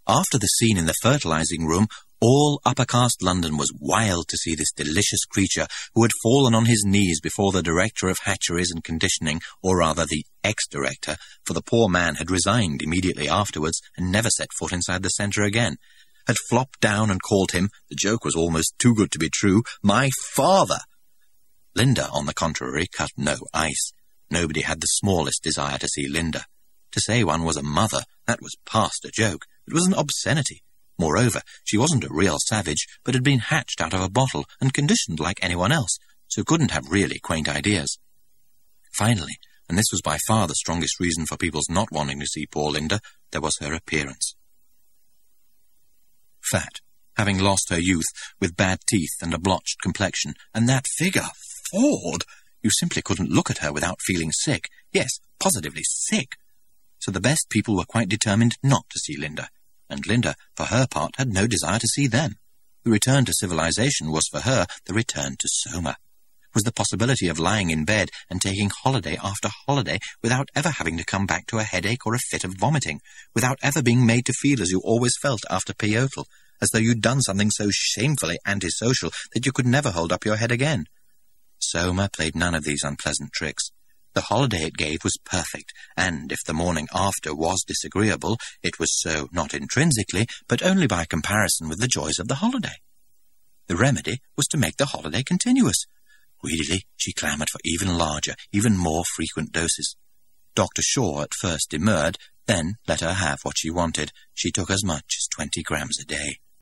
After the scene in the fertilizing room, all upper-caste London was wild to see this delicious creature who had fallen on his knees before the director of hatcheries and conditioning, or rather the ex-director, for the poor man had resigned immediately afterwards and never set foot inside the centre again, had flopped down and called him, the joke was almost too good to be true, my father. Linda, on the contrary, cut no ice. Nobody had the smallest desire to see Linda. To say one was a mother, that was past a joke. It was an obscenity. Moreover, she wasn't a real savage, but had been hatched out of a bottle and conditioned like anyone else, so couldn't have really quaint ideas. Finally, and this was by far the strongest reason for people's not wanting to see poor Linda, there was her appearance. Fat, having lost her youth, with bad teeth and a blotched complexion, and that figure, Ford! You simply couldn't look at her without feeling sick. Yes, positively sick. So the best people were quite determined not to see Linda, and Linda, for her part, had no desire to see them. The return to civilization was for her the return to Soma, was the possibility of lying in bed and taking holiday after holiday without ever having to come back to a headache or a fit of vomiting, without ever being made to feel as you always felt after Peyotel, as though you'd done something so shamefully antisocial that you could never hold up your head again. Soma played none of these unpleasant tricks. The holiday it gave was perfect, and if the morning after was disagreeable, it was so not intrinsically, but only by comparison with the joys of the holiday. The remedy was to make the holiday continuous. Greedily, she clamoured for even larger, even more frequent doses. Dr. Shaw at first demurred, then let her have what she wanted. She took as much as 20 grams a day.